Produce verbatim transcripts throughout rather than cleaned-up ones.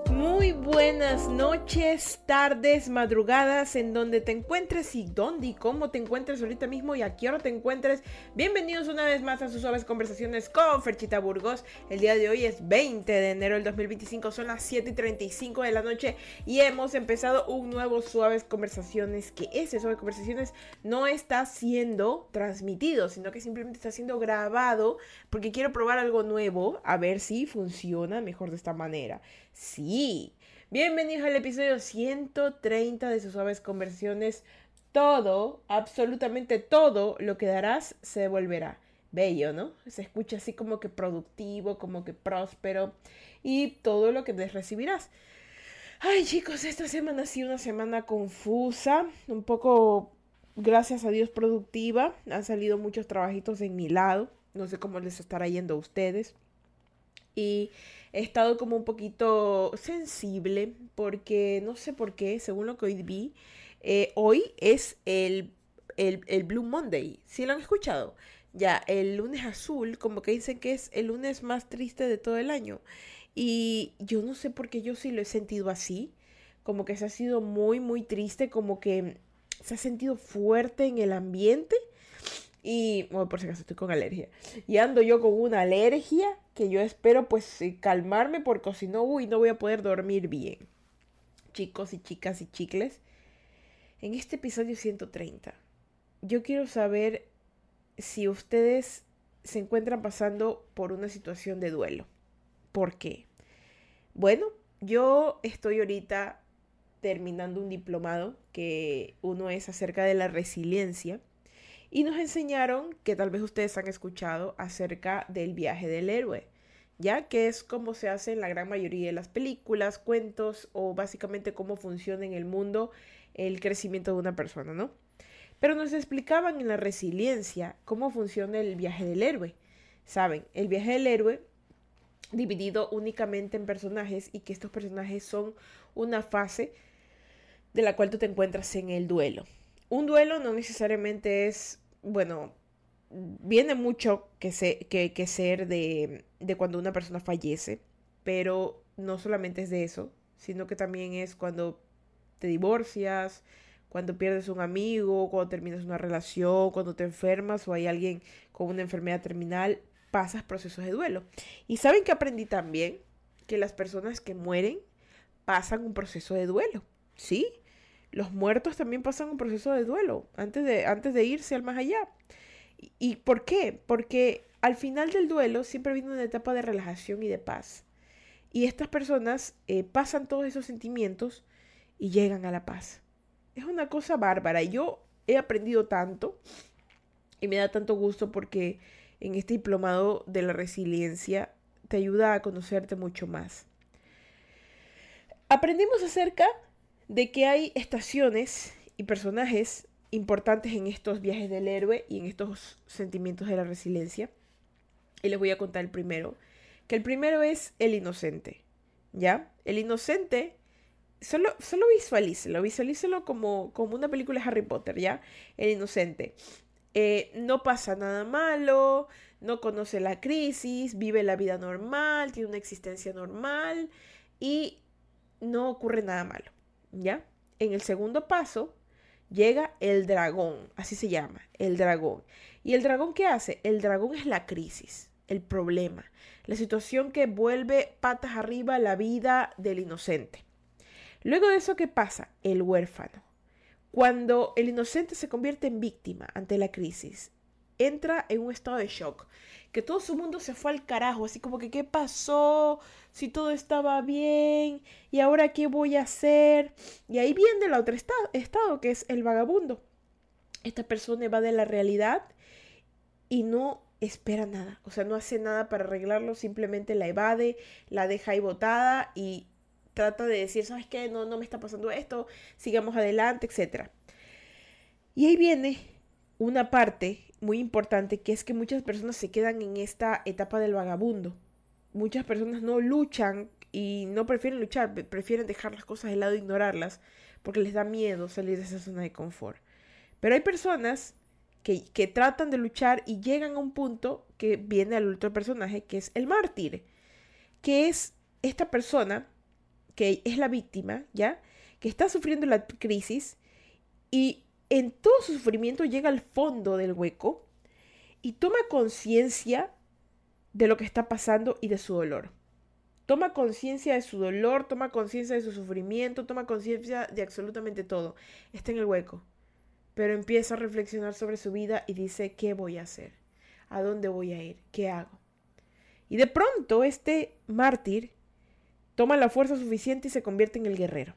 Muy buenas noches, tardes, madrugadas, en donde te encuentres y dónde y cómo te encuentres ahorita mismo y a qué hora te encuentres. Bienvenidos una vez más a sus suaves conversaciones con Ferchita Burgos. El día de hoy es veinte de enero del dos mil veinticinco, son las siete y treinta y cinco de la noche y hemos empezado un nuevo Suaves Conversaciones, que ese Suaves Conversaciones no está siendo transmitido, sino que simplemente está siendo grabado porque quiero probar algo nuevo, a ver si funciona mejor de esta manera. Sí, bienvenidos al episodio ciento treinta de sus Suaves Conversaciones. Todo, absolutamente todo lo que darás se devolverá. Bello, ¿no? Se escucha así como que productivo, como que próspero y todo lo que des recibirás. Ay, chicos, esta semana ha sido una semana confusa, un poco, gracias a Dios, productiva. Han salido muchos trabajitos en mi lado. No sé cómo les estará yendo a ustedes. Y he estado como un poquito sensible porque no sé por qué, según lo que hoy vi, eh, hoy es el, el, el Blue Monday. ¿Sí lo han escuchado? Ya, el lunes azul, como que dicen que es el lunes más triste de todo el año. Y yo no sé por qué yo sí lo he sentido así. Como que se ha sido muy, muy triste, como que se ha sentido fuerte en el ambiente. Y, bueno, por si acaso estoy con alergia. Y ando yo con una alergia que yo espero pues calmarme porque si no, uy, no voy a poder dormir bien. Chicos y chicas y chicles, en este episodio ciento treinta, yo quiero saber si ustedes se encuentran pasando por una situación de duelo. ¿Por qué? Bueno, yo estoy ahorita terminando un diplomado que uno es acerca de la resiliencia. Y nos enseñaron, que tal vez ustedes han escuchado, acerca del viaje del héroe, ya que es como se hace en la gran mayoría de las películas, cuentos o básicamente cómo funciona en el mundo el crecimiento de una persona, ¿no? Pero nos explicaban en la resiliencia cómo funciona el viaje del héroe. Saben, el viaje del héroe dividido únicamente en personajes y que estos personajes son una fase de la cual tú te encuentras en el duelo. Un duelo no necesariamente es, bueno, viene mucho que, se, que, que ser de, de cuando una persona fallece, pero no solamente es de eso, sino que también es cuando te divorcias, cuando pierdes un amigo, cuando terminas una relación, cuando te enfermas o hay alguien con una enfermedad terminal, pasas procesos de duelo. Y saben que aprendí también que las personas que mueren pasan un proceso de duelo, ¿sí? Los muertos también pasan un proceso de duelo antes de, antes de irse al más allá. ¿Y, ¿Y por qué? Porque al final del duelo siempre viene una etapa de relajación y de paz. Y estas personas eh, pasan todos esos sentimientos y llegan a la paz. Es una cosa bárbara. Yo he aprendido tanto y me da tanto gusto porque en este diplomado de la resiliencia te ayuda a conocerte mucho más. Aprendimos acerca de que hay estaciones y personajes importantes en estos viajes del héroe y en estos sentimientos de la resiliencia. Y les voy a contar el primero. Que el primero es el inocente. ¿Ya? El inocente, solo, solo visualícelo, visualícelo como, como una película de Harry Potter, ¿ya? El inocente. Eh, no pasa nada malo, no conoce la crisis, vive la vida normal, tiene una existencia normal y no ocurre nada malo. ¿Ya? En el segundo paso llega el dragón, así se llama, el dragón. ¿Y el dragón qué hace? El dragón es la crisis, el problema, la situación que vuelve patas arriba la vida del inocente. Luego de eso, ¿qué pasa? El huérfano. Cuando el inocente se convierte en víctima ante la crisis, entra en un estado de shock, que todo su mundo se fue al carajo, así como que ¿qué pasó? Si todo estaba bien, ¿y ahora qué voy a hacer? Y ahí viene el otro estado, estado que es el vagabundo. Esta persona va de la realidad y no espera nada, o sea, no hace nada para arreglarlo, simplemente la evade, la deja ahí botada y trata de decir, ¿sabes qué? No, no me está pasando esto, sigamos adelante, etcétera. Y ahí viene una parte muy importante, que es que muchas personas se quedan en esta etapa del vagabundo. Muchas personas no luchan y no prefieren luchar, prefieren dejar las cosas de lado e ignorarlas porque les da miedo salir de esa zona de confort. Pero hay personas que, que tratan de luchar y llegan a un punto que viene al otro personaje, que es el mártir, que es esta persona que es la víctima, ¿ya? Que está sufriendo la crisis y en todo su sufrimiento llega al fondo del hueco y toma conciencia de lo que está pasando y de su dolor. Toma conciencia de su dolor, toma conciencia de su sufrimiento, toma conciencia de absolutamente todo. Está en el hueco, pero empieza a reflexionar sobre su vida y dice, ¿qué voy a hacer? ¿A dónde voy a ir? ¿Qué hago? Y de pronto este mártir toma la fuerza suficiente y se convierte en el guerrero.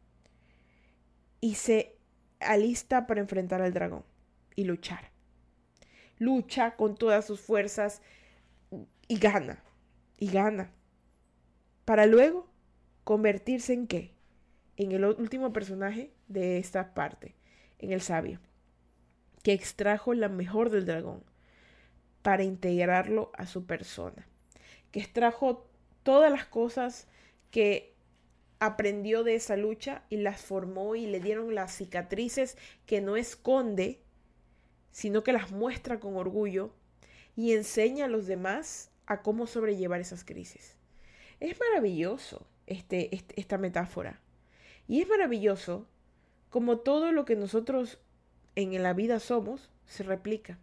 Y se alista para enfrentar al dragón y luchar. Lucha con todas sus fuerzas y gana. Y gana. Para luego convertirse en ¿qué? En el último personaje de esta parte. En el sabio. Que extrajo la mejor del dragón para integrarlo a su persona. Que extrajo todas las cosas que aprendió de esa lucha y las formó y le dieron las cicatrices que no esconde, sino que las muestra con orgullo y enseña a los demás a cómo sobrellevar esas crisis. Es maravilloso este, este, esta metáfora. Y es maravilloso como todo lo que nosotros en la vida somos se replica.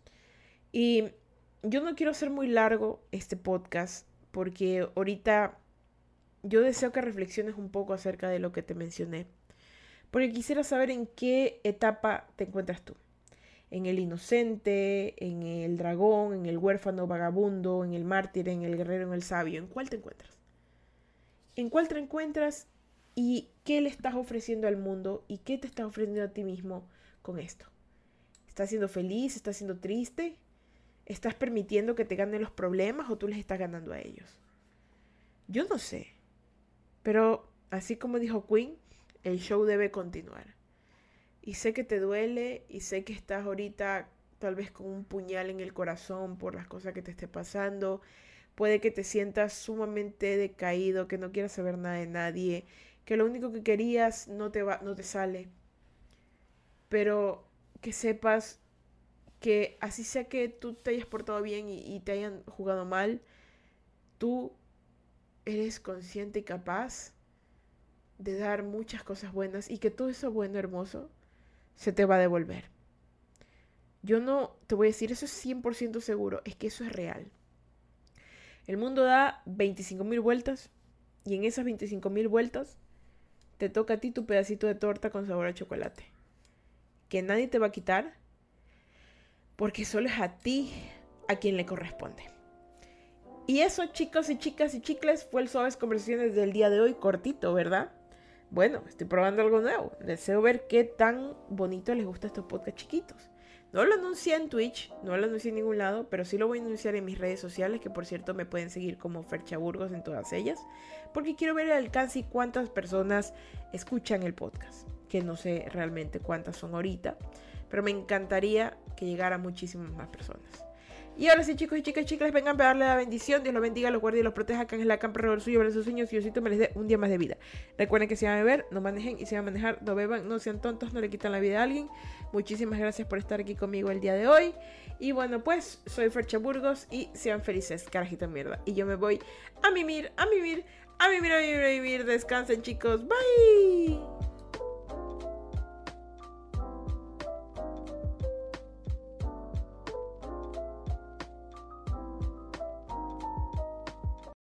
Y yo no quiero hacer muy largo este podcast porque ahorita yo deseo que reflexiones un poco acerca de lo que te mencioné. Porque quisiera saber en qué etapa te encuentras tú. En el inocente, en el dragón, en el huérfano vagabundo, en el mártir, en el guerrero, en el sabio. ¿En cuál te encuentras? ¿En cuál te encuentras y qué le estás ofreciendo al mundo y qué te estás ofreciendo a ti mismo con esto? ¿Estás siendo feliz? ¿Estás siendo triste? ¿Estás permitiendo que te ganen los problemas o tú les estás ganando a ellos? Yo no sé. Pero así como dijo Queen, el show debe continuar. Y sé que te duele y sé que estás ahorita tal vez con un puñal en el corazón por las cosas que te esté pasando. Puede que te sientas sumamente decaído, que no quieras saber nada de nadie, que lo único que querías no te va, no te sale. Pero que sepas que así sea que tú te hayas portado bien y, y te hayan jugado mal, tú eres consciente y capaz de dar muchas cosas buenas y que todo eso bueno, hermoso, se te va a devolver. Yo no te voy a decir, eso es cien por ciento seguro, es que eso es real. El mundo da veinticinco mil vueltas y en esas veinticinco mil vueltas te toca a ti tu pedacito de torta con sabor a chocolate. Que nadie te va a quitar porque solo es a ti a quien le corresponde. Y eso, chicos y chicas y chicles, fue el Suaves Conversaciones del día de hoy, cortito, ¿verdad? Bueno, estoy probando algo nuevo. Deseo ver qué tan bonito les gusta estos podcasts chiquitos. No lo anuncié en Twitch, no lo anuncié en ningún lado, pero sí lo voy a anunciar en mis redes sociales, que por cierto me pueden seguir como Fercha Burgos en todas ellas, porque quiero ver el alcance y cuántas personas escuchan el podcast, que no sé realmente cuántas son ahorita, pero me encantaría que llegara a muchísimas más personas. Y ahora sí, chicos y chicas, chicas, vengan a darle la bendición. Dios los bendiga, los guarde y los proteja. Que en la campa alrededor suyo, sus sueños y Diosito me les dé un día más de vida. Recuerden que si van a beber, no manejen. Y si van a manejar, no beban, no sean tontos, no le quitan la vida a alguien. Muchísimas gracias por estar aquí conmigo el día de hoy. Y bueno, pues, soy Fercha Burgos y sean felices, carajita mierda. Y yo me voy a mimir, a mimir, a mimir, a mimir, a mimir. Descansen, chicos. Bye.